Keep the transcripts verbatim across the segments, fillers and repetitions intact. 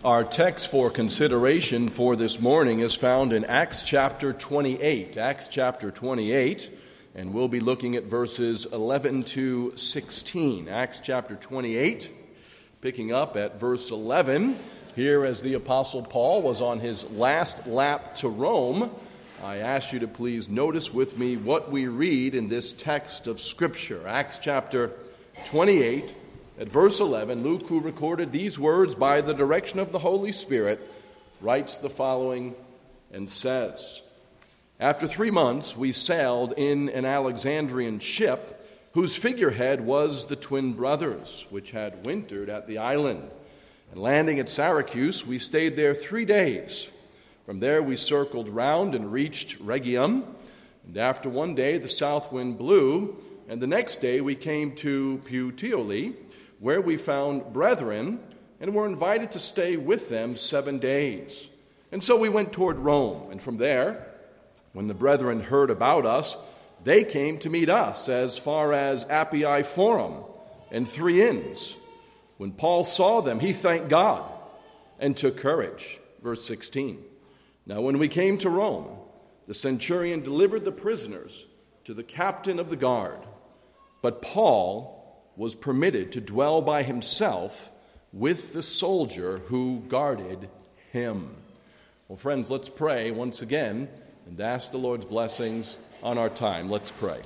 Our text for consideration for this morning is found in Acts chapter twenty-eight. Acts chapter twenty-eight, and we'll be looking at verses eleven to sixteen. Acts chapter twenty-eight, picking up at verse eleven. Here, as the Apostle Paul was on his last lap to Rome, I ask you to please notice with me what we read in this text of Scripture. Acts chapter twenty-eight, at verse eleven, Luke, who recorded these words by the direction of the Holy Spirit, writes the following and says, "After three months we sailed in an Alexandrian ship, whose figurehead was the twin brothers, which had wintered at the island. And landing at Syracuse, we stayed there three days. From there we circled round and reached Rhegium. And after one day the south wind blew, and the next day we came to Puteoli, where we found brethren, and were invited to stay with them seven days. And so we went toward Rome, and from there, when the brethren heard about us, they came to meet us as far as Appii Forum and Three Inns. When Paul saw them, he thanked God and took courage." Verse sixteen. "Now when we came to Rome, the centurion delivered the prisoners to the captain of the guard, but Paul was permitted to dwell by himself with the soldier who guarded him." Well, friends, let's pray once again and ask the Lord's blessings on our time. Let's pray.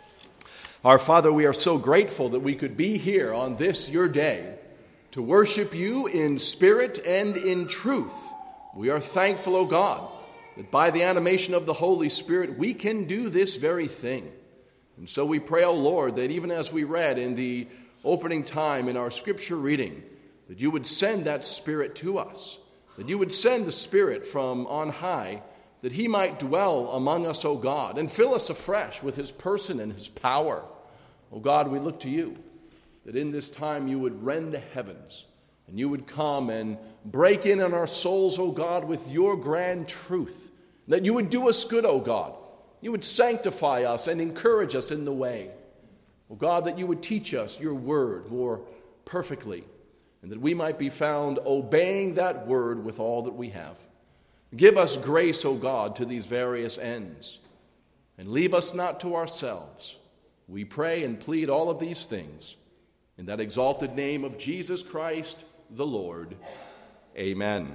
Our Father, we are so grateful that we could be here on this your day to worship you in spirit and in truth. We are thankful, O God, that by the animation of the Holy Spirit we can do this very thing. And so we pray, O Lord, that even as we read in the opening time in our scripture reading, that you would send that Spirit to us, that you would send the Spirit from on high, that he might dwell among us, O God, and fill us afresh with his person and his power. O God, we look to you, that in this time you would rend the heavens, and you would come and break in on our souls, O God, with your grand truth, that you would do us good, O God. You would sanctify us and encourage us in the way. Oh God, that you would teach us your word more perfectly, and that we might be found obeying that word with all that we have. Give us grace, O God, to these various ends, and leave us not to ourselves. We pray and plead all of these things in that exalted name of Jesus Christ, the Lord. Amen.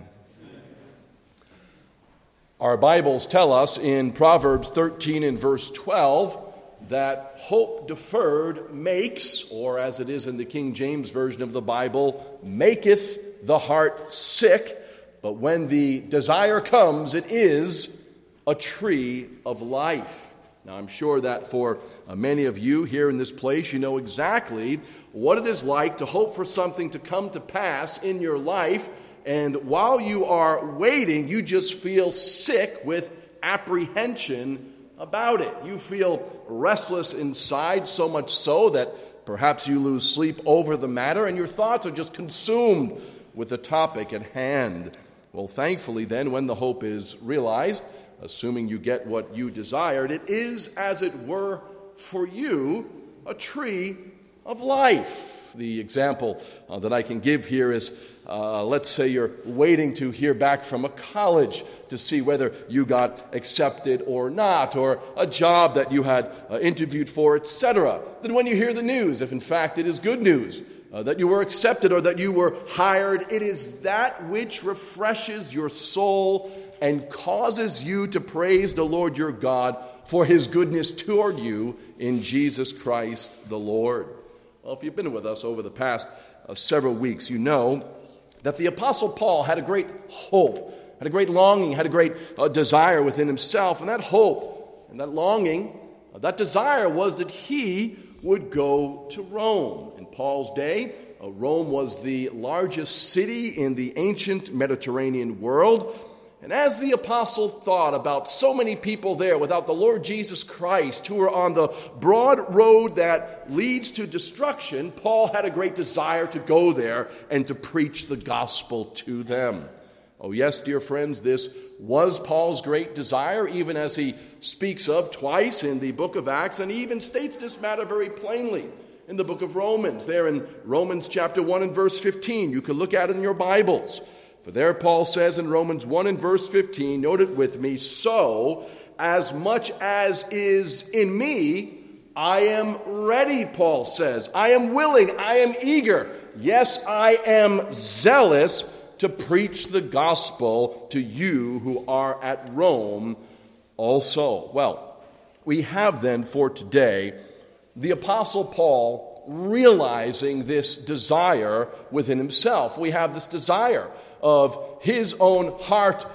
Our Bibles tell us in Proverbs thirteen and verse twelve that hope deferred makes, or as it is in the King James Version of the Bible, maketh the heart sick, but when the desire comes, it is a tree of life. Now, I'm sure that for uh, many of you here in this place, you know exactly what it is like to hope for something to come to pass in your life. And while you are waiting, you just feel sick with apprehension about it. You feel restless inside, so much so that perhaps you lose sleep over the matter, and your thoughts are just consumed with the topic at hand. Well, thankfully then, when the hope is realized, assuming you get what you desired, it is, as it were, for you, a tree of life. The example uh, that I can give here is, uh, let's say you're waiting to hear back from a college to see whether you got accepted or not, or a job that you had uh, interviewed for, et cetera. Then when you hear the news, if in fact it is good news, uh, that you were accepted or that you were hired, it is that which refreshes your soul and causes you to praise the Lord your God for his goodness toward you in Jesus Christ the Lord. Well, if you've been with us over the past uh, several weeks, you know that the Apostle Paul had a great hope, had a great longing, had a great uh, desire within himself. And that hope and that longing, uh, that desire was that he would go to Rome. In Paul's day, uh, Rome was the largest city in the ancient Mediterranean world. And as the apostle thought about so many people there without the Lord Jesus Christ who were on the broad road that leads to destruction, Paul had a great desire to go there and to preach the gospel to them. Oh yes, dear friends, this was Paul's great desire, even as he speaks of twice in the book of Acts, and he even states this matter very plainly in the book of Romans. There in Romans chapter one and verse fifteen, you can look at it in your Bibles. For there Paul says in Romans one and verse fifteen, note it with me, so as much as is in me, I am ready, Paul says. I am willing, I am eager. Yes, I am zealous to preach the gospel to you who are at Rome also. Well, we have then for today the Apostle Paul realizing this desire within himself. We have this desire of his own heart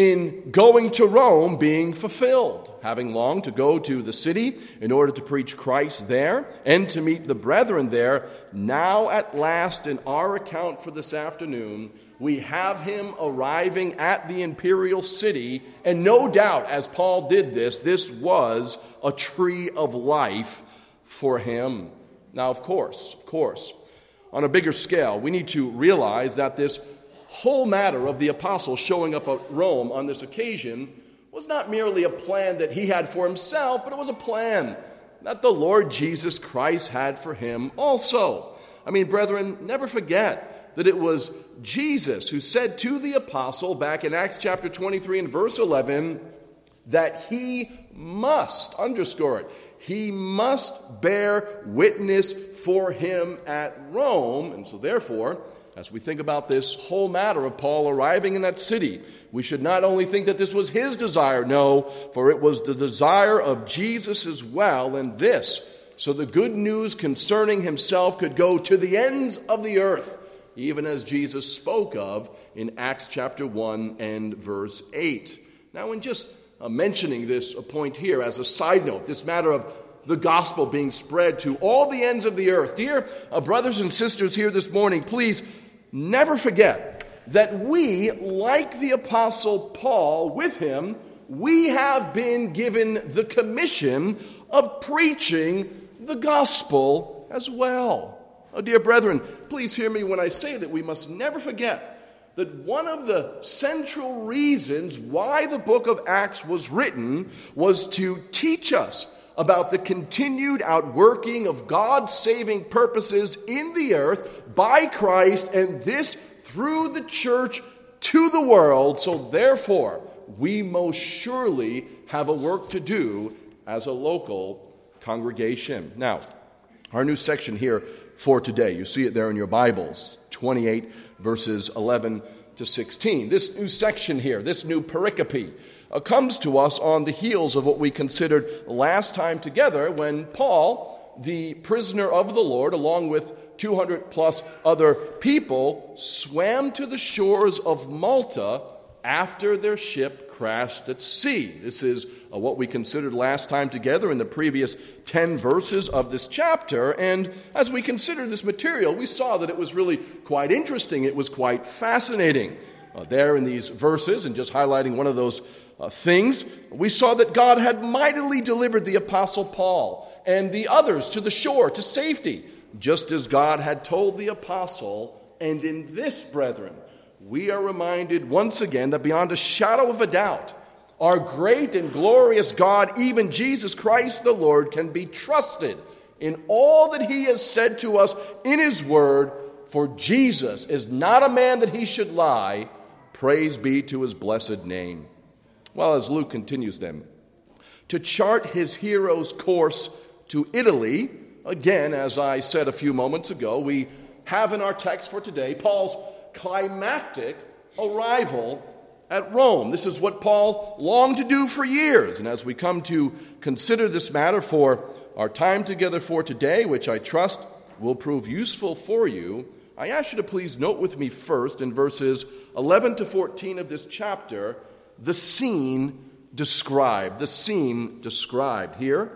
in going to Rome being fulfilled, having longed to go to the city in order to preach Christ there and to meet the brethren there. Now at last, in our account for this afternoon, we have him arriving at the imperial city, and no doubt, as Paul did this, this was a tree of life for him. Now, of course, of course, on a bigger scale, we need to realize that this whole matter of the apostle showing up at Rome on this occasion was not merely a plan that he had for himself, but it was a plan that the Lord Jesus Christ had for him also. I mean, brethren, never forget that it was Jesus who said to the apostle back in Acts chapter twenty-three and verse eleven that he must, underscore it, he must bear witness for him at Rome. And so therefore, as we think about this whole matter of Paul arriving in that city, we should not only think that this was his desire, no, for it was the desire of Jesus as well, and this, so the good news concerning himself could go to the ends of the earth, even as Jesus spoke of in Acts chapter one and verse eight. Now, in just uh, mentioning this a point here as a side note, this matter of the gospel being spread to all the ends of the earth, dear uh, brothers and sisters here this morning, please never forget that we, like the Apostle Paul with him, we have been given the commission of preaching the gospel as well. Oh, dear brethren, please hear me when I say that we must never forget that one of the central reasons why the book of Acts was written was to teach us about the continued outworking of God's saving purposes in the earth by Christ, and this through the church to the world. So therefore, we most surely have a work to do as a local congregation. Now, our new section here for today, you see it there in your Bibles, twenty-eight verses eleven to sixteen. This new section here, this new pericope, uh, comes to us on the heels of what we considered last time together when Paul, the prisoner of the Lord, along with two hundred plus other people, swam to the shores of Malta after their ship crashed at sea. This is uh, what we considered last time together in the previous ten verses of this chapter. And as we considered this material, we saw that it was really quite interesting. It was quite fascinating. Uh, there in these verses, and just highlighting one of those uh, things, we saw that God had mightily delivered the Apostle Paul and the others to the shore, to safety, just as God had told the Apostle. And in this, brethren, we are reminded once again that beyond a shadow of a doubt, our great and glorious God, even Jesus Christ the Lord, can be trusted in all that he has said to us in his word. For Jesus is not a man that he should lie. Praise be to his blessed name. Well, as Luke continues then, to chart his hero's course to Italy, again, as I said a few moments ago, we have in our text for today Paul's climactic arrival at Rome. This is what Paul longed to do for years. And as we come to consider this matter for our time together for today, which I trust will prove useful for you, I ask you to please note with me first in verses eleven to fourteen of this chapter, the scene described. The scene described here.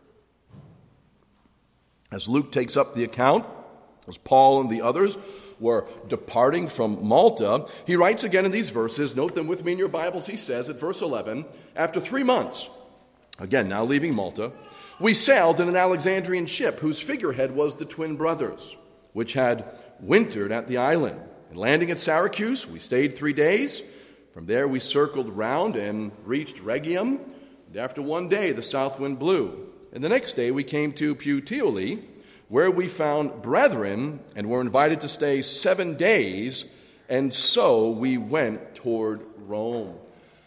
As Luke takes up the account, as Paul and the others were departing from Malta, he writes again in these verses, note them with me in your Bibles, he says at verse eleven, after three months, again now leaving Malta, we sailed in an Alexandrian ship whose figurehead was the twin brothers, which had wintered at the island. And landing at Syracuse, we stayed three days. From there we circled round and reached Rhegium. And after one day the south wind blew. And the next day we came to Puteoli, where we found brethren and were invited to stay seven days, and so we went toward Rome.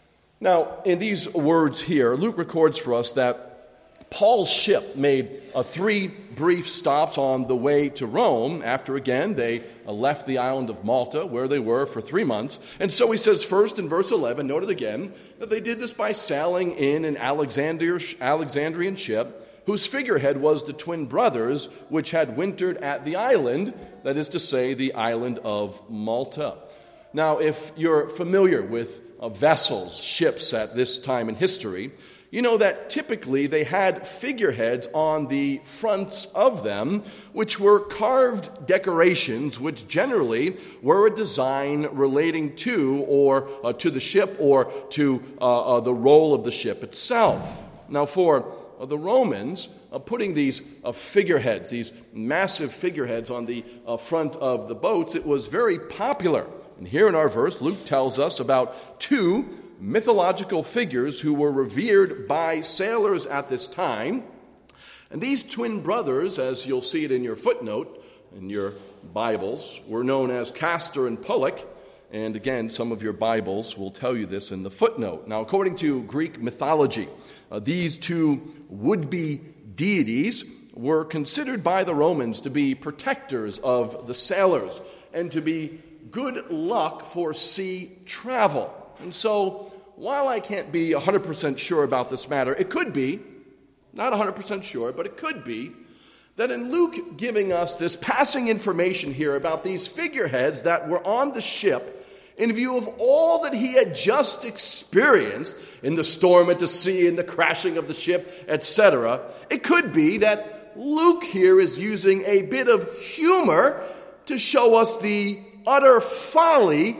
Now, in these words here, Luke records for us that Paul's ship made uh, three brief stops on the way to Rome after, again, they uh, left the island of Malta, where they were for three months. And so he says first in verse eleven, note it again, that they did this by sailing in an Alexander, Alexandrian ship, whose figurehead was the twin brothers, which had wintered at the island, that is to say, the island of Malta. Now, if you're familiar with uh, vessels, ships at this time in history, you know that typically they had figureheads on the fronts of them, which were carved decorations, which generally were a design relating to or uh, to the ship or to uh, uh, the role of the ship itself. Now, for uh, the Romans, uh, putting these uh, figureheads, these massive figureheads on the uh, front of the boats, it was very popular. And here in our verse, Luke tells us about two mythological figures who were revered by sailors at this time. And these twin brothers, as you'll see it in your footnote in your Bibles, were known as Castor and Pollux. And again, some of your Bibles will tell you this in the footnote. Now, according to Greek mythology, uh, these two would-be deities were considered by the Romans to be protectors of the sailors and to be good luck for sea travel. And so, while I can't be one hundred percent sure about this matter, it could be, not one hundred percent sure, but it could be, that in Luke giving us this passing information here about these figureheads that were on the ship, in view of all that he had just experienced in the storm at the sea and the crashing of the ship, et cetera, it could be that Luke here is using a bit of humor to show us the utter folly,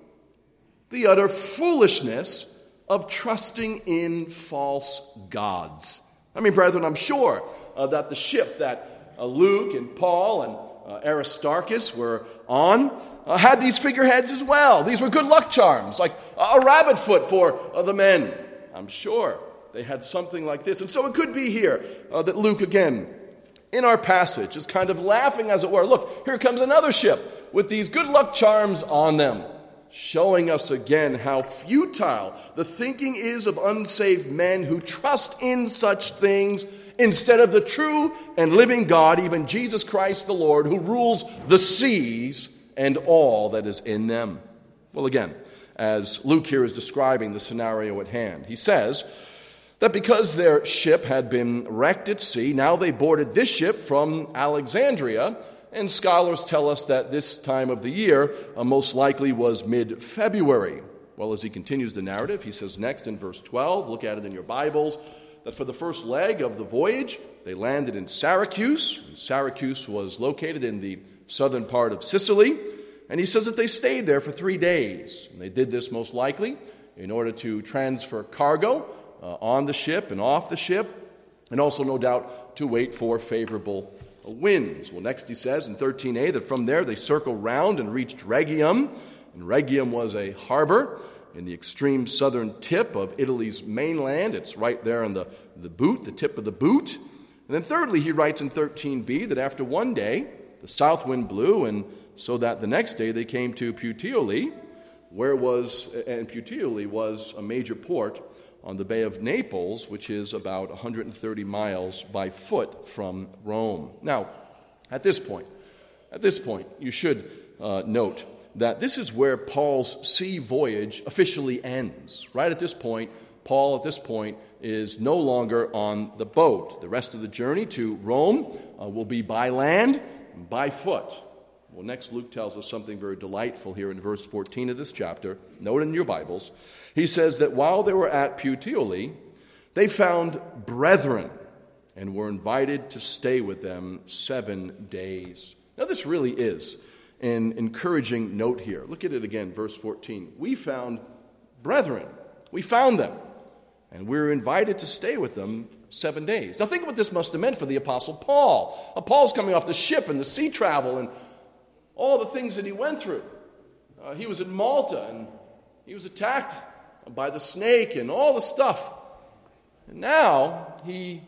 the utter foolishness of trusting in false gods. I mean, brethren, I'm sure uh, that the ship that uh, Luke and Paul and uh, Aristarchus were on uh, had these figureheads as well. These were good luck charms, like a rabbit foot for uh, the men. I'm sure they had something like this. And so it could be here uh, that Luke, again, in our passage, is kind of laughing, as it were. Look, here comes another ship with these good luck charms on them, showing us again how futile the thinking is of unsaved men who trust in such things instead of the true and living God, even Jesus Christ the Lord, who rules the seas and all that is in them. Well, again, as Luke here is describing the scenario at hand, he says that because their ship had been wrecked at sea, now they boarded this ship from Alexandria. And scholars tell us that this time of the year uh, most likely was mid-February. Well, as he continues the narrative, he says next in verse twelve, look at it in your Bibles, that for the first leg of the voyage, they landed in Syracuse. And Syracuse was located in the southern part of Sicily. And he says that they stayed there for three days. And they did this most likely in order to transfer cargo uh, on the ship and off the ship, and also, no doubt, to wait for favorable winds. Well, next he says in thirteen a that from there they circled round and reached Rhegium. And Rhegium was a harbor in the extreme southern tip of Italy's mainland. It's right there on the, the boot, the tip of the boot. And then thirdly, he writes in thirteen b that after one day the south wind blew, and so that the next day they came to Puteoli, where was, and Puteoli was a major port on the Bay of Naples, which is about one hundred thirty miles by foot from Rome. Now, at this point, at this point, you should uh, note that this is where Paul's sea voyage officially ends. Right at this point, Paul at this point is no longer on the boat. The rest of the journey to Rome uh, will be by land and by foot. Well, next Luke tells us something very delightful here in verse fourteen of this chapter. Note in your Bibles. He says that while they were at Puteoli, they found brethren and were invited to stay with them seven days. Now, this really is an encouraging note here. Look at it again, verse fourteen. We found brethren. We found them, and we were invited to stay with them seven days. Now, think of what this must have meant for the Apostle Paul. Uh, Paul's coming off the ship and the sea travel and all the things that he went through. Uh, he was in Malta, and he was attacked by the snake and all the stuff. And now he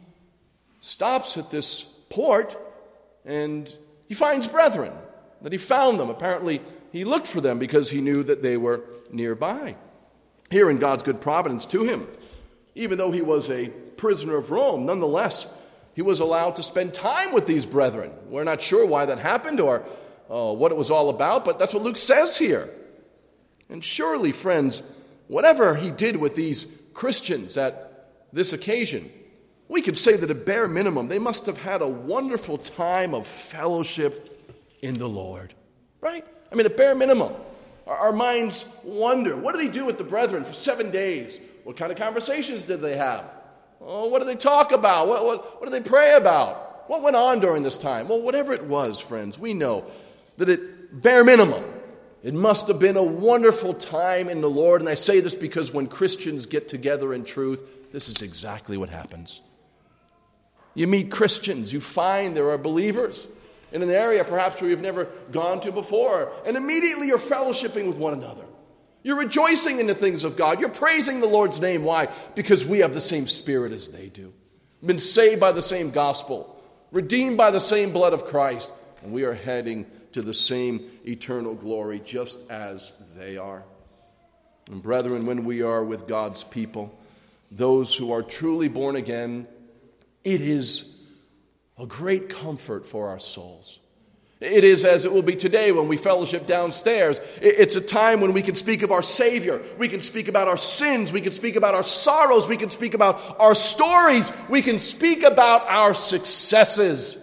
stops at this port, and he finds brethren, that he found them apparently he looked for them because he knew that they were nearby. Here in God's good providence to him, even though he was a prisoner of Rome, nonetheless, he was allowed to spend time with these brethren. We're not sure why that happened or uh, what it was all about, but that's what Luke says here. And surely, friends, whatever he did with these Christians at this occasion, we could say that at bare minimum, they must have had a wonderful time of fellowship in the Lord, right? I mean, at bare minimum, our, our minds wonder, what did he do with the brethren for seven days? What kind of conversations did they have? Oh, what did they talk about? What, what, what did they pray about? What went on during this time? Well, whatever it was, friends, we know that at bare minimum, it must have been a wonderful time in the Lord. And I say this because when Christians get together in truth, this is exactly what happens. You meet Christians, you find there are believers in an area perhaps where you've never gone to before, and immediately you're fellowshipping with one another. You're rejoicing in the things of God. You're praising the Lord's name. Why? Because we have the same spirit as they do. Been saved by the same gospel, redeemed by the same blood of Christ, and we are heading to the same eternal glory just as they are. And brethren, when we are with God's people, those who are truly born again, it is a great comfort for our souls. It is as it will be today when we fellowship downstairs. It's a time when we can speak of our Savior. We can speak about our sins. We can speak about our sorrows. We can speak about our stories. We can speak about our successes.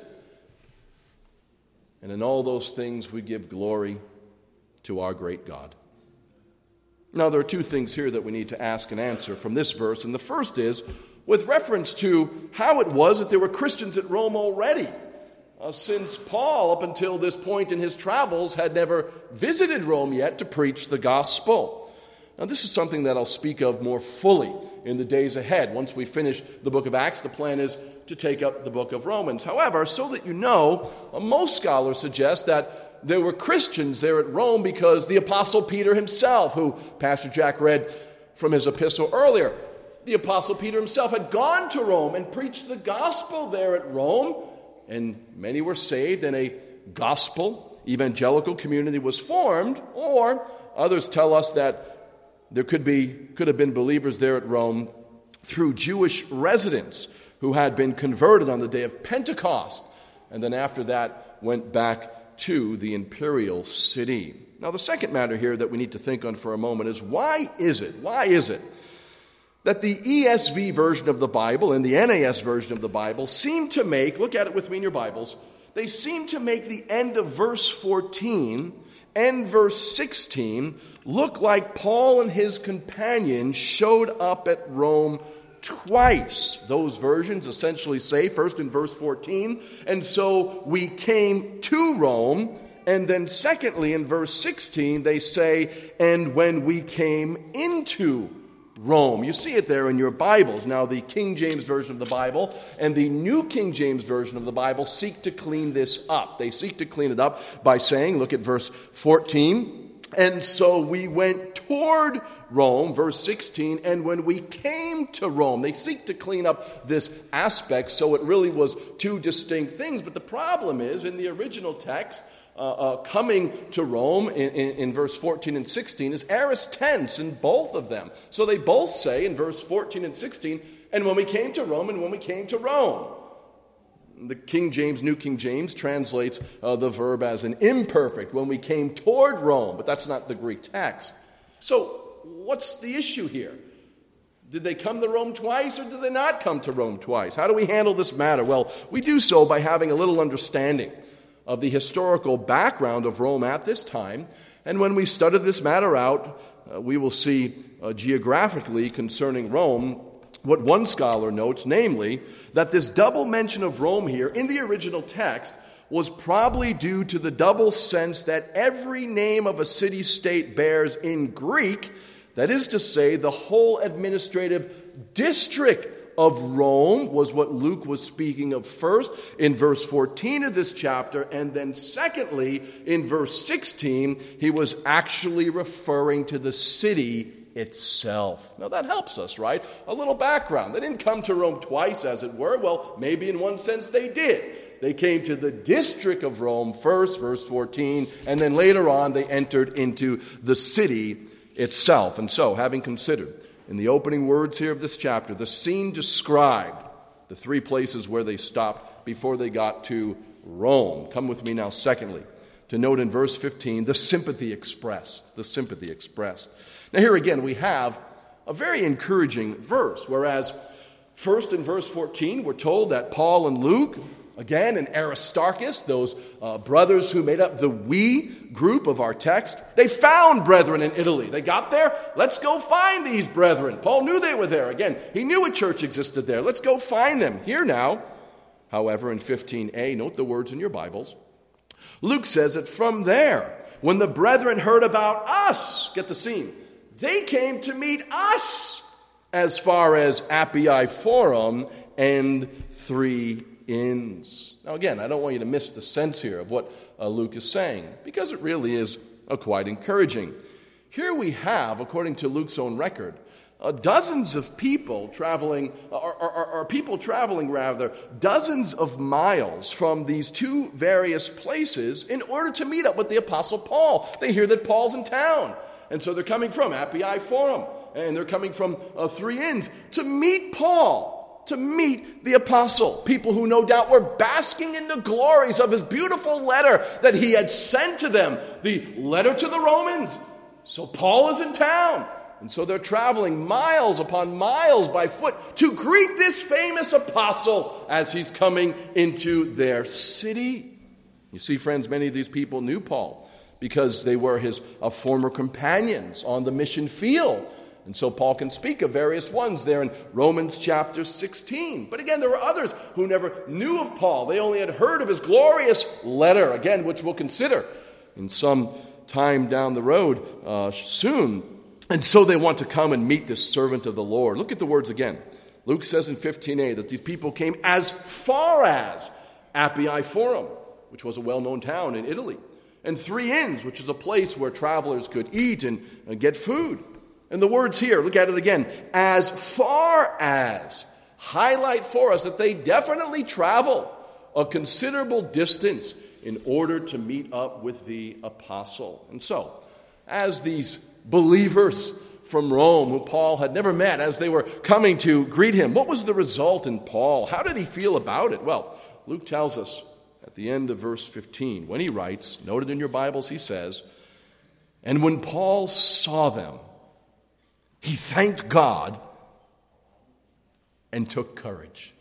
And in all those things, we give glory to our great God. Now, there are two things here that we need to ask and answer from this verse. And the first is with reference to how it was that there were Christians at Rome already. Uh, since Paul, up until this point in his travels, had never visited Rome yet to preach the gospel. Now, this is something that I'll speak of more fully in the days ahead. Once we finish the book of Acts, the plan is to take up the book of Romans. However, so that you know, uh, most scholars suggest that there were Christians there at Rome because the Apostle Peter himself, who Pastor Jack read from his epistle earlier, the Apostle Peter himself had gone to Rome and preached the gospel there at Rome. And many were saved, and a gospel evangelical community was formed. Or others tell us that there could be could have been believers there at Rome through Jewish residents who had been converted on the day of Pentecost, and then after that went back to the imperial city. Now, the second matter here that we need to think on for a moment is why is it? Why is it that the E S V version of the Bible and the N A S version of the Bible seem to make, look at it with me in your Bibles, they seem to make the end of verse fourteen and verse sixteen look like Paul and his companions showed up at Rome twice. Those versions essentially say, first in verse fourteen, and so we came to Rome, and then secondly in verse sixteen they say, and when we came into Rome. You see it there in your Bibles. Now, the King James Version of the Bible and the New King James Version of the Bible seek to clean this up. They seek to clean it up by saying, look at verse fourteen, and so we went toward Rome, verse sixteen, and when we came to Rome. They seek to clean up this aspect so it really was two distinct things. But the problem is, in the original text, Uh, uh, coming to Rome in, in, in verse fourteen and sixteen is aorist tense in both of them. So they both say in verse fourteen and sixteen, and when we came to Rome, and when we came to Rome. The King James, New King James, translates uh, the verb as an imperfect, when we came toward Rome, but that's not the Greek text. So what's the issue here? Did they come to Rome twice, or did they not come to Rome twice? How do we handle this matter? Well, we do so by having a little understanding of the historical background of Rome at this time. And when we study this matter out, uh, we will see uh, geographically concerning Rome what one scholar notes, namely, that this double mention of Rome here in the original text was probably due to the double sense that every name of a city-state bears in Greek, that is to say, the whole administrative district of Rome was what Luke was speaking of first in verse fourteen of this chapter, and then secondly, in verse sixteen, he was actually referring to the city itself. Now that helps us, right? A little background. They didn't come to Rome twice, as it were. Well, maybe in one sense they did. They came to the district of Rome first, verse fourteen, and then later on they entered into the city itself. And so, having considered in the opening words here of this chapter, the scene described, the three places where they stopped before they got to Rome. Come with me now, secondly, to note in verse fifteen, the sympathy expressed. The sympathy expressed. Now here again we have a very encouraging verse, whereas first in verse fourteen we're told that Paul and Luke, again, and Aristarchus, those uh, brothers who made up the we group of our text, they found brethren in Italy. They got there. Let's go find these brethren. Paul knew they were there. Again, he knew a church existed there. Let's go find them. Here now, however, in fifteen a, note the words in your Bibles, Luke says that from there, when the brethren heard about us, get the scene, they came to meet us as far as Appii Forum and Three Inns. Now again, I don't want you to miss the sense here of what uh, Luke is saying, because it really is uh, quite encouraging. Here we have, according to Luke's own record, uh, dozens of people traveling, or, or, or people traveling rather, dozens of miles from these two various places in order to meet up with the Apostle Paul. They hear that Paul's in town, and so they're coming from Appii Forum, and they're coming from uh, Three Inns to meet Paul. To meet the apostle. People who no doubt were basking in the glories of his beautiful letter that he had sent to them. The letter to the Romans. So Paul is in town. And so they're traveling miles upon miles by foot to greet this famous apostle as he's coming into their city. You see, friends, many of these people knew Paul because they were his uh, former companions on the mission field. And so Paul can speak of various ones there in Romans chapter sixteen. But again, there were others who never knew of Paul. They only had heard of his glorious letter, again, which we'll consider in some time down the road uh, soon. And so they want to come and meet this servant of the Lord. Look at the words again. Luke says in fifteen a that these people came as far as Appii Forum, which was a well-known town in Italy, and Three Inns, which is a place where travelers could eat and, and get food. And the words here, look at it again, as far as, highlight for us that they definitely travel a considerable distance in order to meet up with the apostle. And so, as these believers from Rome, who Paul had never met, as they were coming to greet him, what was the result in Paul? How did he feel about it? Well, Luke tells us at the end of verse fifteen, when he writes, noted in your Bibles, he says, and when Paul saw them, he thanked God and took courage.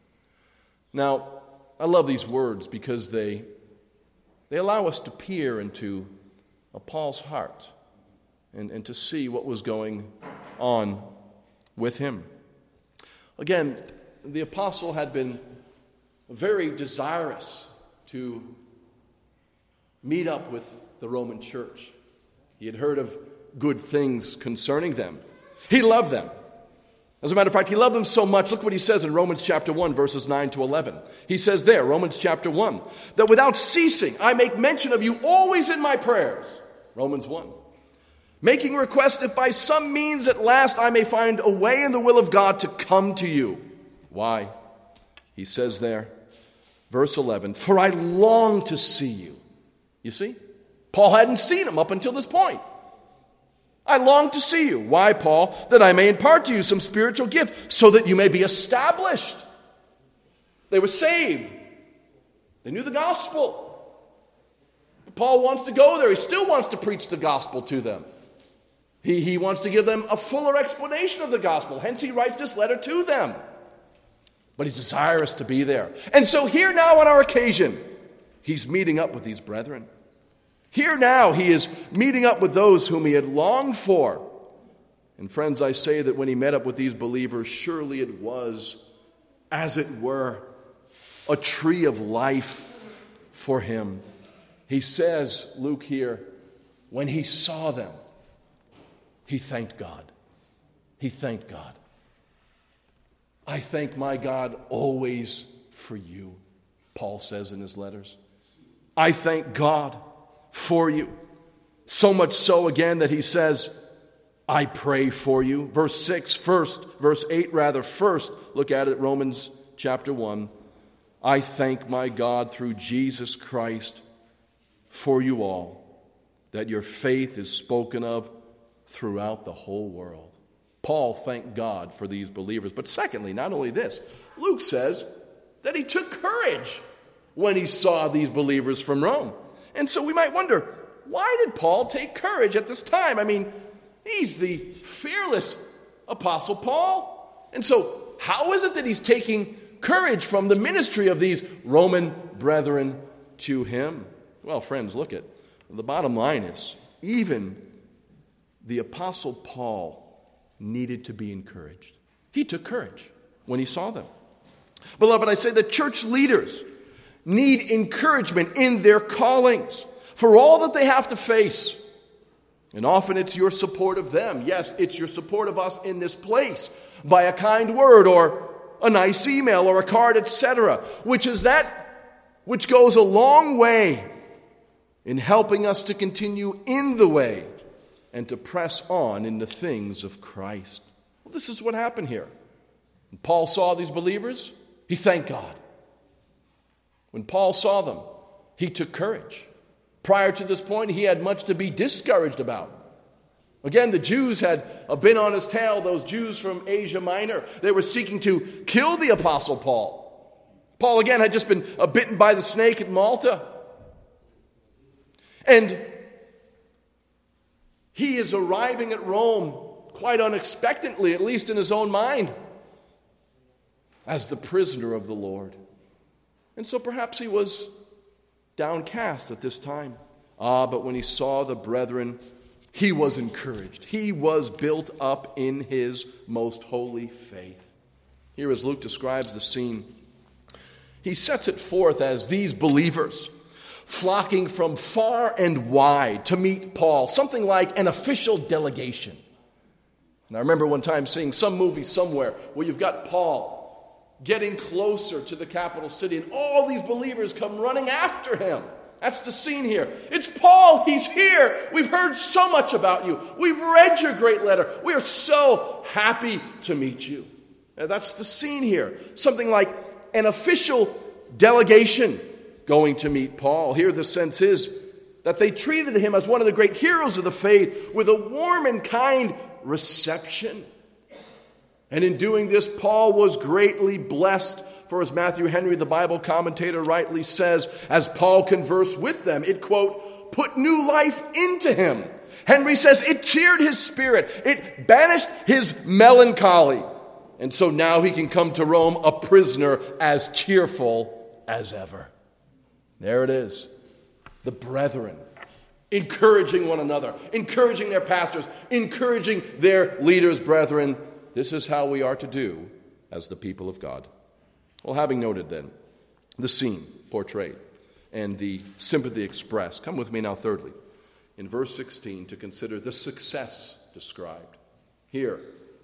Now, I love these words because they, they allow us to peer into a Paul's heart and, and to see what was going on with him. Again, the apostle had been very desirous to meet up with the Roman church. He had heard of good things concerning them. He loved them. As a matter of fact, he loved them so much. Look what he says in Romans chapter one, verses nine to eleven. He says there, Romans chapter one, that without ceasing I make mention of you always in my prayers. Romans one. Making request if by some means at last I may find a way in the will of God to come to you. Why? He says there, verse eleven, for I long to see you. You see? Paul hadn't seen him up until this point. I long to see you. Why, Paul? That I may impart to you some spiritual gift, so that you may be established. They were saved. They knew the gospel. But Paul wants to go there. He still wants to preach the gospel to them. He, he wants to give them a fuller explanation of the gospel. Hence, he writes this letter to them. But he's desirous to be there. And so here now on our occasion, he's meeting up with these brethren. Here now he is meeting up with those whom he had longed for. And friends, I say that when he met up with these believers, surely it was, as it were, a tree of life for him. He says, Luke here, when he saw them, he thanked God. He thanked God. I thank my God always for you, Paul says in his letters. I thank God for you. So much so again that he says, I pray for you. Verse six, first, verse eight rather, first, look at it, Romans chapter one. I thank my God through Jesus Christ for you all, that your faith is spoken of throughout the whole world. Paul thanked God for these believers. But secondly, not only this, Luke says that he took courage when he saw these believers from Rome. And so we might wonder, why did Paul take courage at this time? I mean, he's the fearless Apostle Paul. And so how is it that he's taking courage from the ministry of these Roman brethren to him? Well, friends, look at the bottom line is, even the Apostle Paul needed to be encouraged. He took courage when he saw them. Beloved, I say that church leaders need encouragement in their callings for all that they have to face. And often it's your support of them. Yes, it's your support of us in this place by a kind word or a nice email or a card, et cetera, which is that which goes a long way in helping us to continue in the way and to press on in the things of Christ. Well, this is what happened here. When Paul saw these believers, he thanked God. When Paul saw them, he took courage. Prior to this point, he had much to be discouraged about. Again, the Jews had been on his tail, those Jews from Asia Minor. They were seeking to kill the Apostle Paul. Paul, again, had just been bitten by the snake at Malta. And he is arriving at Rome quite unexpectedly, at least in his own mind, as the prisoner of the Lord. And so perhaps he was downcast at this time. Ah, but when he saw the brethren, he was encouraged. He was built up in his most holy faith. Here as Luke describes the scene, he sets it forth as these believers flocking from far and wide to meet Paul, something like an official delegation. And I remember one time seeing some movie somewhere where you've got Paul getting closer to the capital city, and all these believers come running after him. That's the scene here. It's Paul. He's here. We've heard so much about you. We've read your great letter. We are so happy to meet you. And that's the scene here. Something like an official delegation going to meet Paul. Here the sense is that they treated him as one of the great heroes of the faith with a warm and kind reception. And in doing this, Paul was greatly blessed. For as Matthew Henry, the Bible commentator, rightly says, as Paul conversed with them, it, quote, put new life into him. Henry says it cheered his spirit. It banished his melancholy. And so now he can come to Rome a prisoner as cheerful as ever. There it is. The brethren encouraging one another, encouraging their pastors, encouraging their leaders, brethren. This is how we are to do as the people of God. Well, having noted then the scene portrayed and the sympathy expressed, come with me now thirdly in verse sixteen to consider the success described. Here,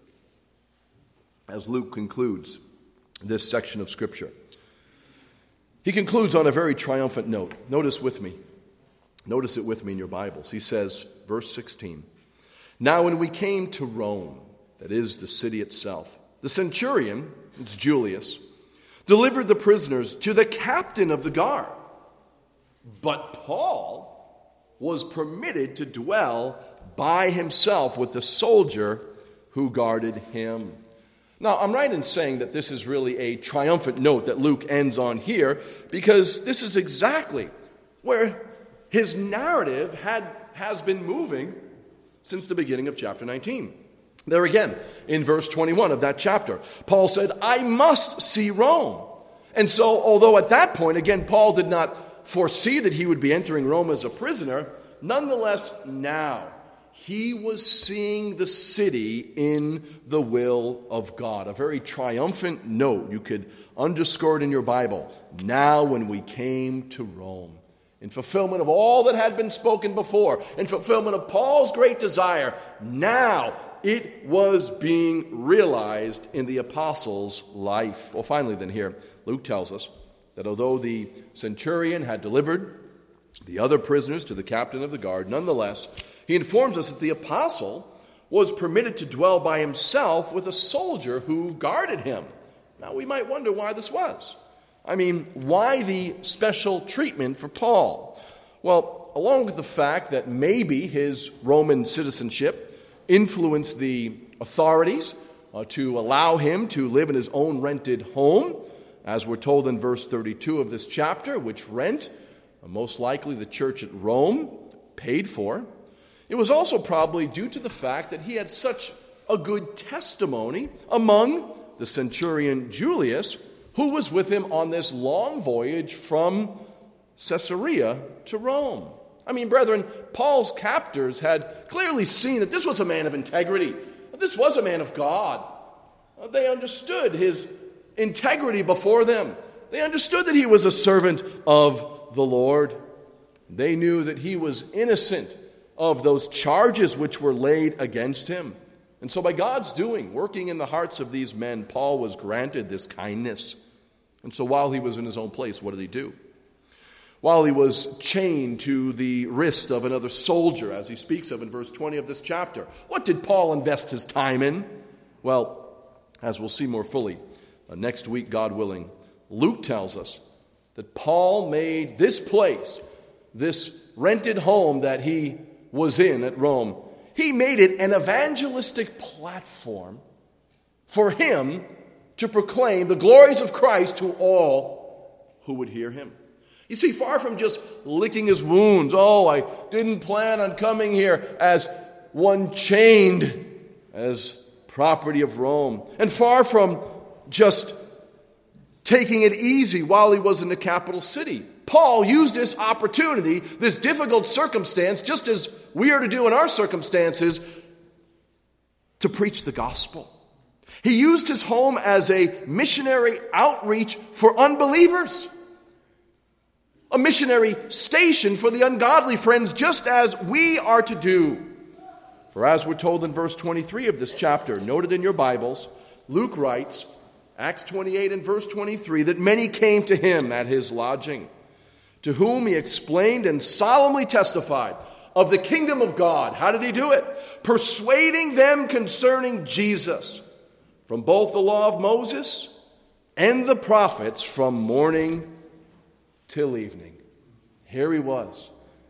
as Luke concludes this section of Scripture, he concludes on a very triumphant note. Notice with me. Notice it with me in your Bibles. He says, verse sixteen, now when we came to Rome, that is the city itself, the centurion, it's Julius, delivered the prisoners to the captain of the guard. But Paul was permitted to dwell by himself with the soldier who guarded him. Now, I'm right in saying that this is really a triumphant note that Luke ends on here, because this is exactly where his narrative had has been moving since the beginning of chapter nineteen. There again, in verse twenty-one of that chapter, Paul said, I must see Rome. And so, although at that point, again, Paul did not foresee that he would be entering Rome as a prisoner, nonetheless, now, he was seeing the city in the will of God. A very triumphant note. You could underscore it in your Bible. Now, when we came to Rome, in fulfillment of all that had been spoken before, in fulfillment of Paul's great desire, now it was being realized in the apostles' life. Well, finally then here, Luke tells us that although the centurion had delivered the other prisoners to the captain of the guard, nonetheless, he informs us that the apostle was permitted to dwell by himself with a soldier who guarded him. Now, we might wonder why this was. I mean, why the special treatment for Paul? Well, along with the fact that maybe his Roman citizenship influenced the authorities uh, to allow him to live in his own rented home, as we're told in verse thirty-two of this chapter, which rent, uh, most likely the church at Rome, paid for. It was also probably due to the fact that he had such a good testimony among the centurion Julius, who was with him on this long voyage from Caesarea to Rome. I mean, brethren, Paul's captors had clearly seen that this was a man of integrity, that this was a man of God. They understood his integrity before them. They understood that he was a servant of the Lord. They knew that he was innocent of those charges which were laid against him. And so by God's doing, working in the hearts of these men, Paul was granted this kindness. And so while he was in his own place, what did he do? While he was chained to the wrist of another soldier, as he speaks of in verse twenty of this chapter, what did Paul invest his time in? Well, as we'll see more fully uh, next week, God willing, Luke tells us that Paul made this place, this rented home that he was in at Rome, he made it an evangelistic platform for him to proclaim the glories of Christ to all who would hear him. You see, far from just licking his wounds, oh, I didn't plan on coming here as one chained as property of Rome, and far from just taking it easy while he was in the capital city, Paul used this opportunity, this difficult circumstance, just as we are to do in our circumstances, to preach the gospel. He used his home as a missionary outreach for unbelievers, a missionary station for the ungodly, friends, just as we are to do. For as we're told in verse twenty-three of this chapter, noted in your Bibles, Luke writes, Acts twenty-eight and verse twenty-three, that many came to him at his lodging, to whom he explained and solemnly testified of the kingdom of God. How did he do it? Persuading them concerning Jesus, from both the law of Moses and the prophets, from morning till evening. Here he was.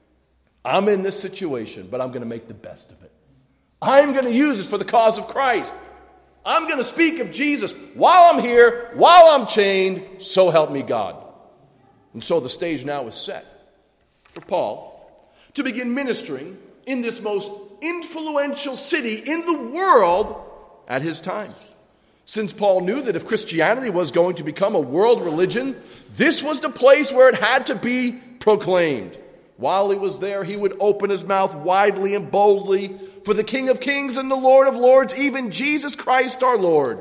I'm in this situation, but I'm going to make the best of it. I'm going to use it for the cause of Christ. I'm going to speak of Jesus while I'm here, while I'm chained, so help me God. And so the stage now is set for Paul to begin ministering in this most influential city in the world at his time. Since Paul knew that if Christianity was going to become a world religion, this was the place where it had to be proclaimed. While he was there, he would open his mouth widely and boldly for the King of Kings and the Lord of Lords, even Jesus Christ our Lord,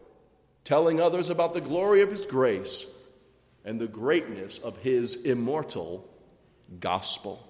telling others about the glory of his grace and the greatness of his immortal gospel.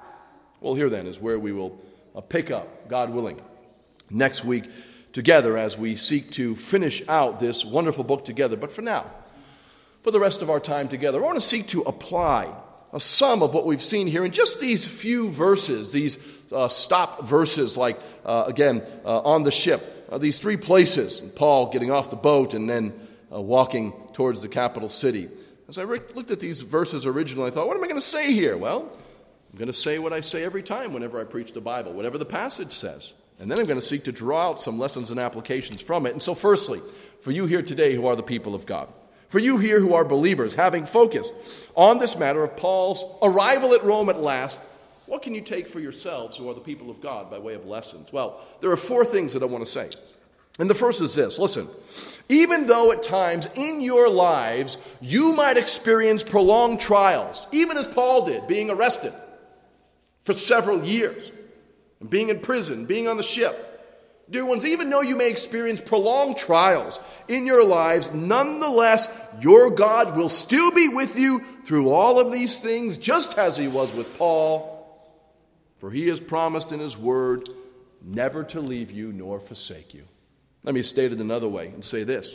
Well, here then is where we will pick up, God willing, next week together as we seek to finish out this wonderful book together. But for now, for the rest of our time together, I want to seek to apply a sum of what we've seen here in just these few verses, these uh, stop verses like, uh, again, uh, on the ship, uh, these three places, and Paul getting off the boat and then uh, walking towards the capital city. As I re- looked at these verses originally, I thought, what am I going to say here? Well, I'm going to say what I say every time whenever I preach the Bible, whatever the passage says. And then I'm going to seek to draw out some lessons and applications from it. And so firstly, for you here today who are the people of God, for you here who are believers, having focused on this matter of Paul's arrival at Rome at last, what can you take for yourselves who are the people of God by way of lessons? Well, there are four things that I want to say. And the first is this. Listen, even though at times in your lives you might experience prolonged trials, even as Paul did, being arrested for several years, and being in prison, being on the ship, dear ones, even though you may experience prolonged trials in your lives, nonetheless, your God will still be with you through all of these things, just as he was with Paul. For he has promised in his word never to leave you nor forsake you. Let me state it another way and say this,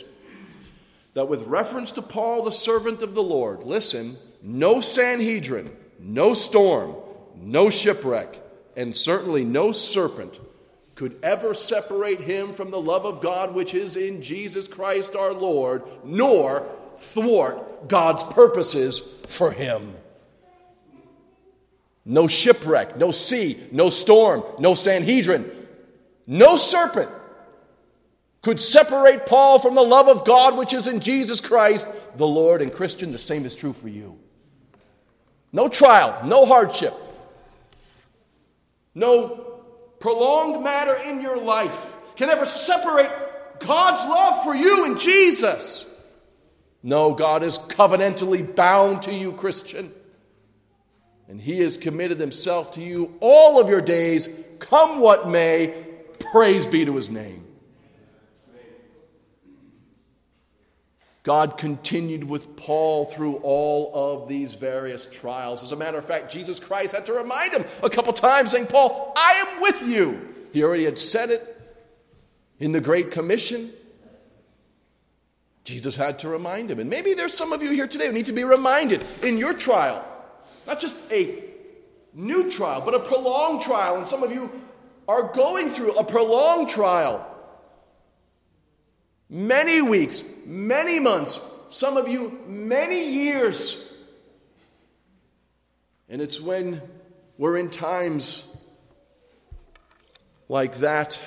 that with reference to Paul, the servant of the Lord, listen, no Sanhedrin, no storm, no shipwreck, and certainly no serpent could ever separate him from the love of God which is in Jesus Christ our Lord, nor thwart God's purposes for him. No shipwreck, no sea, no storm, no Sanhedrin, no serpent could separate Paul from the love of God which is in Jesus Christ, the Lord. And Christian, the same is true for you. No trial, no hardship, no prolonged matter in your life can ever separate God's love for you in Jesus. No, God is covenantally bound to you, Christian. And he has committed himself to you all of your days, come what may. Praise be to his name. God continued with Paul through all of these various trials. As a matter of fact, Jesus Christ had to remind him a couple times, saying, Paul, I am with you. He already had said it in the Great Commission. Jesus had to remind him. And maybe there's some of you here today who need to be reminded in your trial. Not just a new trial, but a prolonged trial. And some of you are going through a prolonged trial. Many weeks, many months, some of you many years. And it's when we're in times like that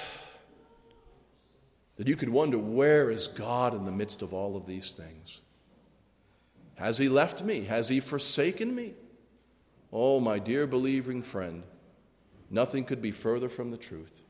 that you could wonder, where is God in the midst of all of these things? Has he left me? Has he forsaken me? Oh, my dear believing friend, nothing could be further from the truth.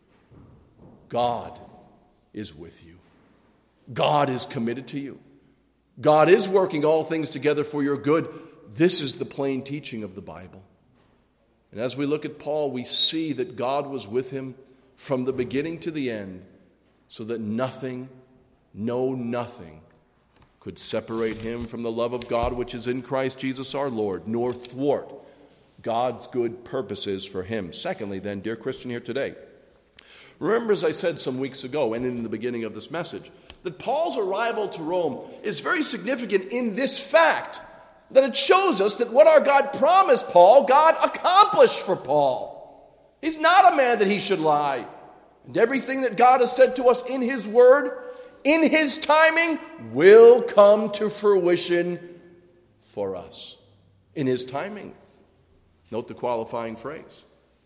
God is with you. God is committed to you. God is working all things together for your good. This is the plain teaching of the Bible. And as we look at Paul, we see that God was with him from the beginning to the end, so that nothing, no nothing, could separate him from the love of God which is in Christ Jesus our Lord, nor thwart God's good purposes for him. Secondly, then, dear Christian here today, remember, as I said some weeks ago and in the beginning of this message, that Paul's arrival to Rome is very significant in this fact, that it shows us that what our God promised Paul, God accomplished for Paul. He's not a man that he should lie. And everything that God has said to us in his word, in his timing, will come to fruition for us. In his timing. Note the qualifying phrase.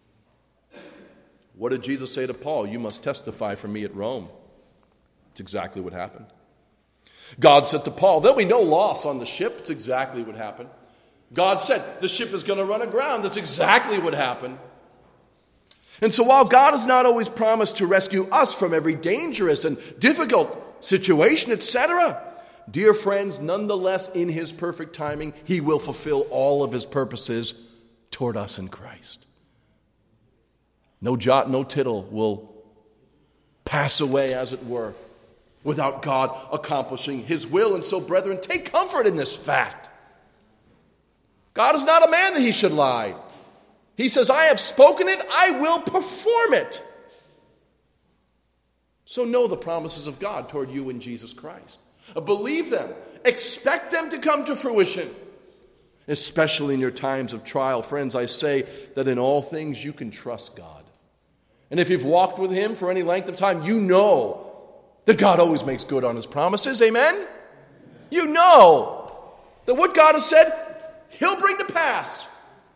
What did Jesus say to Paul? You must testify for me at Rome. It's exactly what happened. God said to Paul, there'll be no loss on the ship. It's exactly what happened. God said, the ship is going to run aground. That's exactly what happened. And so while God has not always promised to rescue us from every dangerous and difficult situation, et cetera, dear friends, nonetheless, in his perfect timing, he will fulfill all of his purposes toward us in Christ. No jot, no tittle will pass away, as it were, without God accomplishing his will. And so, brethren, take comfort in this fact. God is not a man that he should lie. He says, I have spoken it, I will perform it. So know the promises of God toward you in Jesus Christ. Believe them. Expect them to come to fruition. Especially in your times of trial. Friends, I say that in all things you can trust God. And if you've walked with him for any length of time, you know that God always makes good on his promises. Amen? You know that what God has said, he'll bring to pass.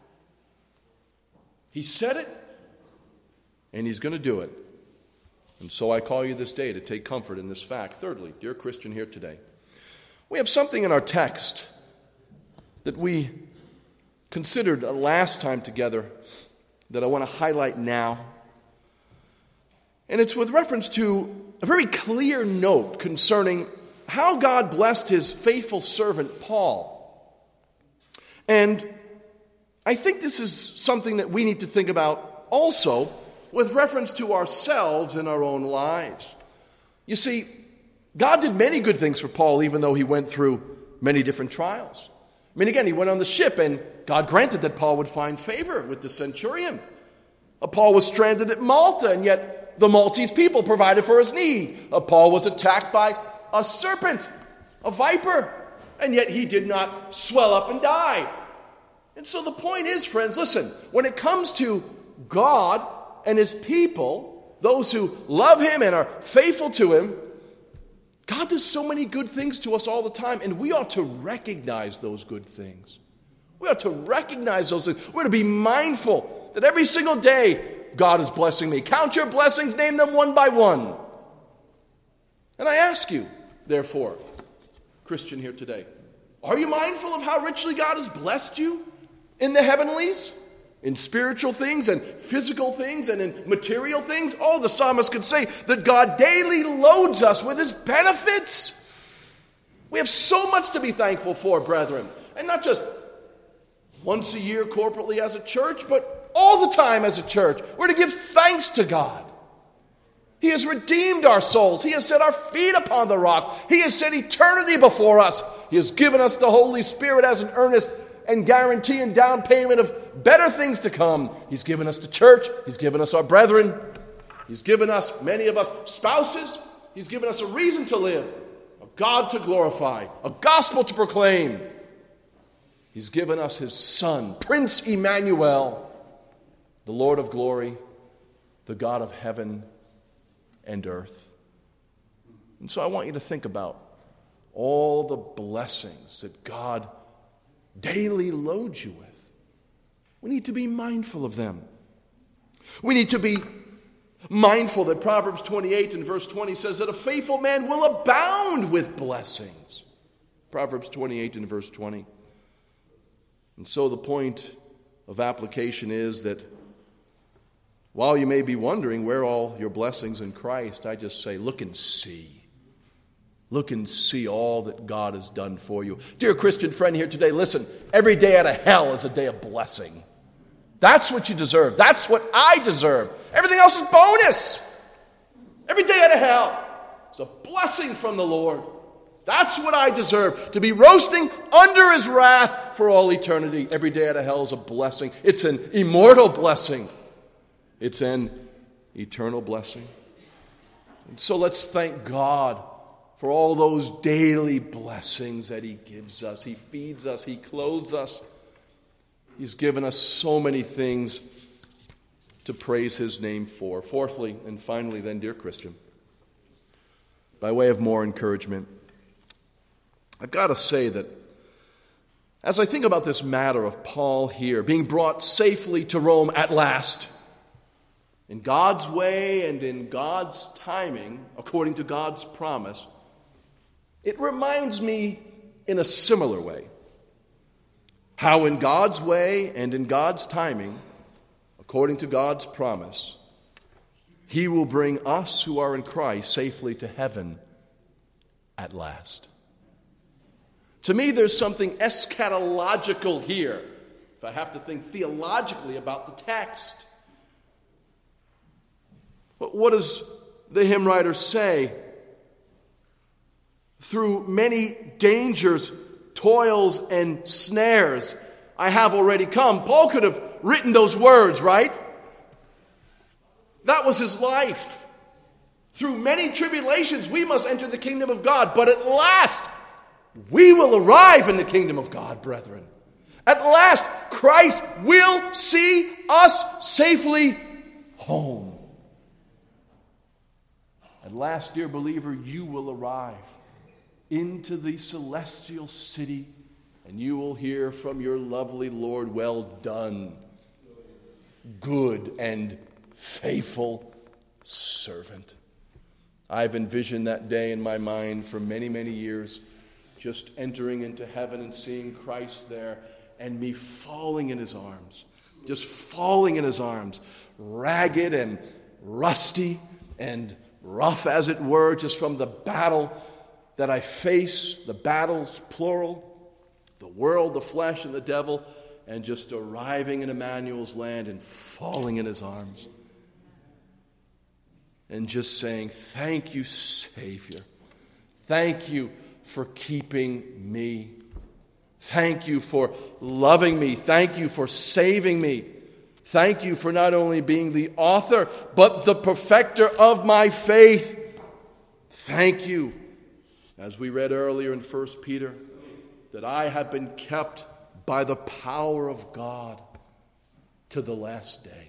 He said it, and he's going to do it. And so I call you this day to take comfort in this fact. Thirdly, dear Christian here today, we have something in our text that we considered last time together that I want to highlight now. And it's with reference to a very clear note concerning how God blessed his faithful servant Paul. And I think this is something that we need to think about also with reference to ourselves in our own lives. You see, God did many good things for Paul, even though he went through many different trials. I mean, again, he went on the ship, and God granted that Paul would find favor with the centurion. Paul was stranded at Malta, and yet the Maltese people provided for his need. Paul was attacked by a serpent, a viper, and yet he did not swell up and die. And so the point is, friends, listen, when it comes to God and his people, those who love him and are faithful to him, God does so many good things to us all the time, and we ought to recognize those good things. We ought to recognize those things. We're to be mindful that every single day God is blessing me. Count your blessings, name them one by one. And I ask you, therefore, Christian here today, are you mindful of how richly God has blessed you in the heavenlies? In spiritual things and physical things and in material things? Oh, the psalmist could say that God daily loads us with his benefits. We have so much to be thankful for, brethren. And not just once a year corporately as a church, but all the time as a church. We're to give thanks to God. He has redeemed our souls. He has set our feet upon the rock. He has set eternity before us. He has given us the Holy Spirit as an earnest and guarantee and down payment of better things to come. He's given us the church. He's given us our brethren. He's given us, many of us, spouses. He's given us a reason to live, a God to glorify, a gospel to proclaim. He's given us his Son, Prince Emmanuel, the Lord of glory, the God of heaven and earth. And so I want you to think about all the blessings that God daily loads you with. We need to be mindful of them. We need to be mindful that Proverbs twenty-eight and verse twenty says that a faithful man will abound with blessings. Proverbs twenty-eight and verse twenty. And so the point of application is that while you may be wondering where all your blessings in Christ, I just say, look and see. Look and see all that God has done for you. Dear Christian friend here today, listen, every day out of hell is a day of blessing. That's what you deserve. That's what I deserve. Everything else is bonus. Every day out of hell is a blessing from the Lord. That's what I deserve, to be roasting under his wrath for all eternity. Every day out of hell is a blessing. It's an immortal blessing. It's an eternal blessing. And so let's thank God for all those daily blessings that he gives us. He feeds us. He clothes us. He's given us so many things to praise his name for. Fourthly, and finally then, dear Christian, by way of more encouragement, I've got to say that as I think about this matter of Paul here being brought safely to Rome at last, in God's way and in God's timing, according to God's promise, it reminds me in a similar way how in God's way and in God's timing, according to God's promise, he will bring us who are in Christ safely to heaven at last. To me, there's something eschatological here, if I have to think theologically about the text. What does the hymn writer say? Through many dangers, toils, and snares, I have already come. Paul could have written those words, right? That was his life. Through many tribulations, we must enter the kingdom of God. But at last, we will arrive in the kingdom of God, brethren. At last, Christ will see us safely home. At last, dear believer, you will arrive into the celestial city, and you will hear from your lovely Lord, well done, good and faithful servant. I've envisioned that day in my mind for many, many years, just entering into heaven and seeing Christ there, and me falling in his arms, just falling in his arms, ragged and rusty and rough, as it were, just from the battle that I face, the battles, plural, the world, the flesh, and the devil, and just arriving in Emmanuel's land and falling in his arms. And just saying, thank you, Savior. Thank you for keeping me. Thank you for loving me. Thank you for saving me. Thank you for not only being the author, but the perfecter of my faith. Thank you, as we read earlier in First Peter, that I have been kept by the power of God to the last day.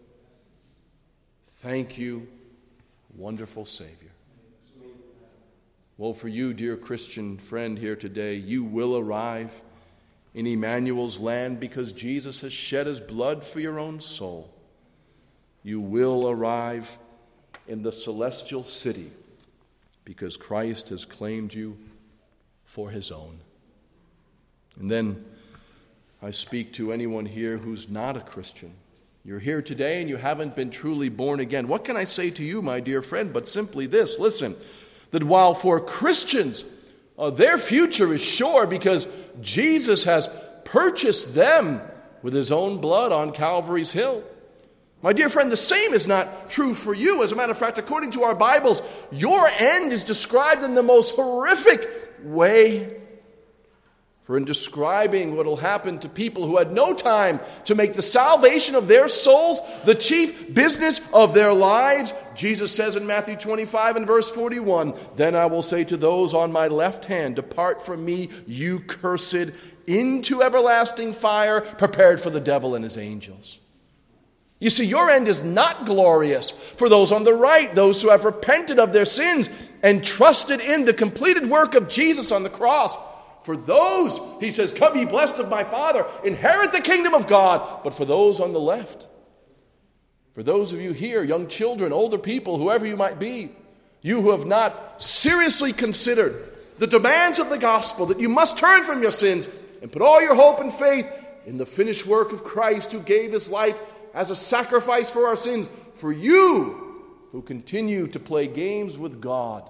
Thank you, wonderful Savior. Well, for you, dear Christian friend here today, you will arrive in Emmanuel's land because Jesus has shed his blood for your own soul. You will arrive in the celestial city because Christ has claimed you for his own. And then I speak to anyone here who's not a Christian. You're here today and you haven't been truly born again. What can I say to you, my dear friend, but simply this? Listen, that while for Christians, uh, their future is sure because Jesus has purchased them with his own blood on Calvary's hill. My dear friend, the same is not true for you. As a matter of fact, according to our Bibles, your end is described in the most horrific way. For in describing what will happen to people who had no time to make the salvation of their souls the chief business of their lives, Jesus says in Matthew twenty-five and verse forty-one, "Then I will say to those on my left hand, depart from me, you cursed, into everlasting fire, prepared for the devil and his angels." You see, your end is not glorious. For those on the right, those who have repented of their sins and trusted in the completed work of Jesus on the cross, for those, he says, "Come ye blessed of my Father, inherit the kingdom of God." But for those on the left, for those of you here, young children, older people, whoever you might be, you who have not seriously considered the demands of the gospel, that you must turn from your sins and put all your hope and faith in the finished work of Christ who gave his life as a sacrifice for our sins, for you who continue to play games with God,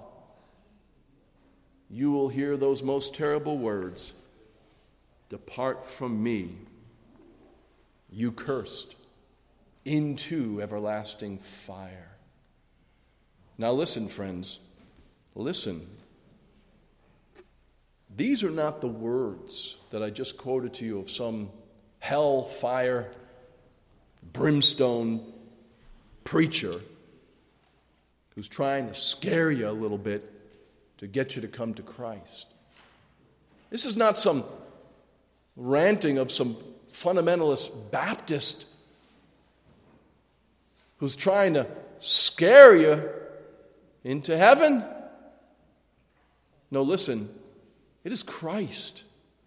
you will hear those most terrible words, "Depart from me, you cursed, into everlasting fire." Now listen, friends, listen. These are not the words that I just quoted to you of some hell, fire, brimstone preacher who's trying to scare you a little bit to get you to come to Christ. This is not some ranting of some fundamentalist Baptist who's trying to scare you into heaven. No, listen, it is Christ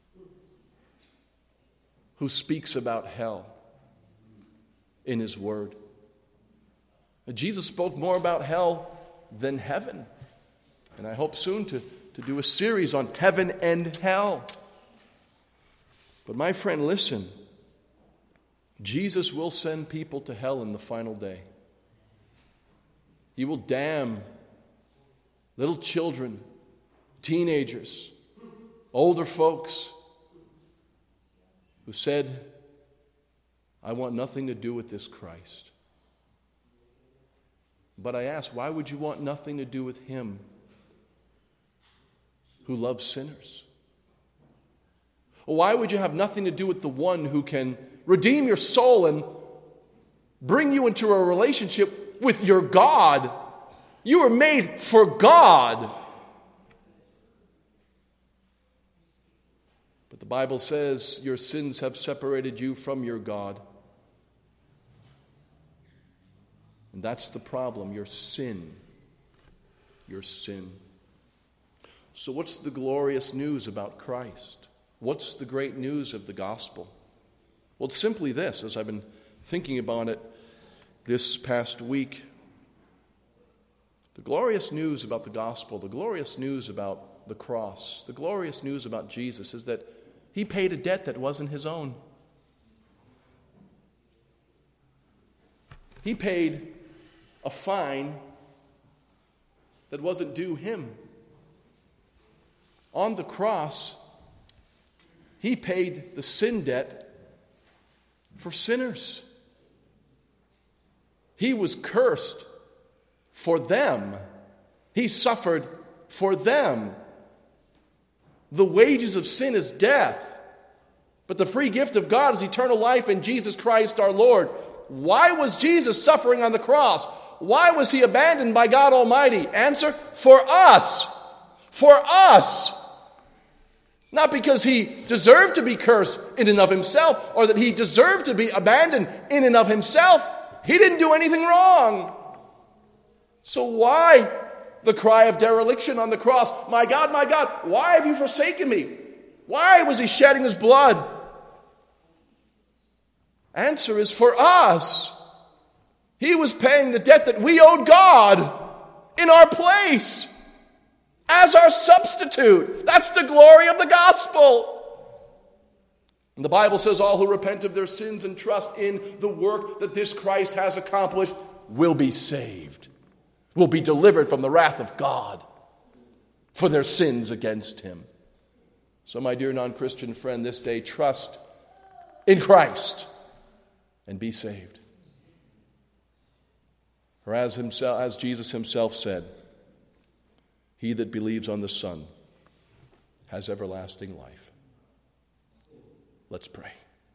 who speaks about hell in his word. Jesus spoke more about hell than heaven. And I hope soon to, to do a series on heaven and hell. But my friend, listen. Jesus will send people to hell in the final day. He will damn little children, teenagers, older folks who said, "I want nothing to do with this Christ." But I ask, why would you want nothing to do with him who loves sinners? Why would you have nothing to do with the one who can redeem your soul and bring you into a relationship with your God? You were made for God. But the Bible says your sins have separated you from your God. And that's the problem, your sin. Your sin. So what's the glorious news about Christ? What's the great news of the gospel? Well, it's simply this, as I've been thinking about it this past week. The glorious news about the gospel, the glorious news about the cross, the glorious news about Jesus is that he paid a debt that wasn't his own. He paid a fine that wasn't due him. On the cross, he paid the sin debt for sinners. He was cursed for them. He suffered for them. The wages of sin is death, but the free gift of God is eternal life in Jesus Christ our Lord. Why was Jesus suffering on the cross? Why was he abandoned by God Almighty? Answer, for us. For us. Not because he deserved to be cursed in and of himself, or that he deserved to be abandoned in and of himself. He didn't do anything wrong. So why The cry of dereliction on the cross. My God, my God, why have you forsaken me? Why was he shedding his blood? Answer is for us. He was paying the debt that we owed God in our place as our substitute. That's the glory of the gospel. And the Bible says all who repent of their sins and trust in the work that this Christ has accomplished will be saved, will be delivered from the wrath of God for their sins against him. So, my dear non-Christian friend, this day trust in Christ and be saved. For as himself, as Jesus himself said, he that believes on the Son has everlasting life. Let's pray.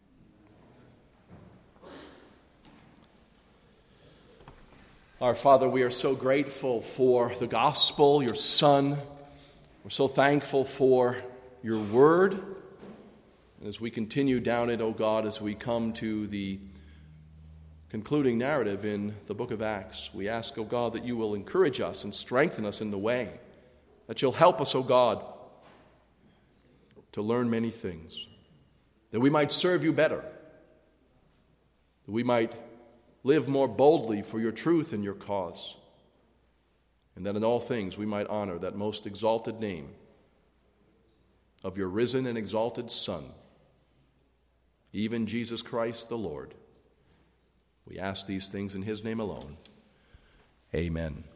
Our Father, we are so grateful for the gospel, your Son. We're so thankful for your word. And as we continue down it, O God, as we come to the concluding narrative in the book of Acts, we ask, O God, that you will encourage us and strengthen us in the way, that you'll help us, O God, to learn many things, that we might serve you better, that we might live more boldly for your truth and your cause, and that in all things we might honor that most exalted name of your risen and exalted Son, even Jesus Christ the Lord. We ask these things in his name alone. Amen.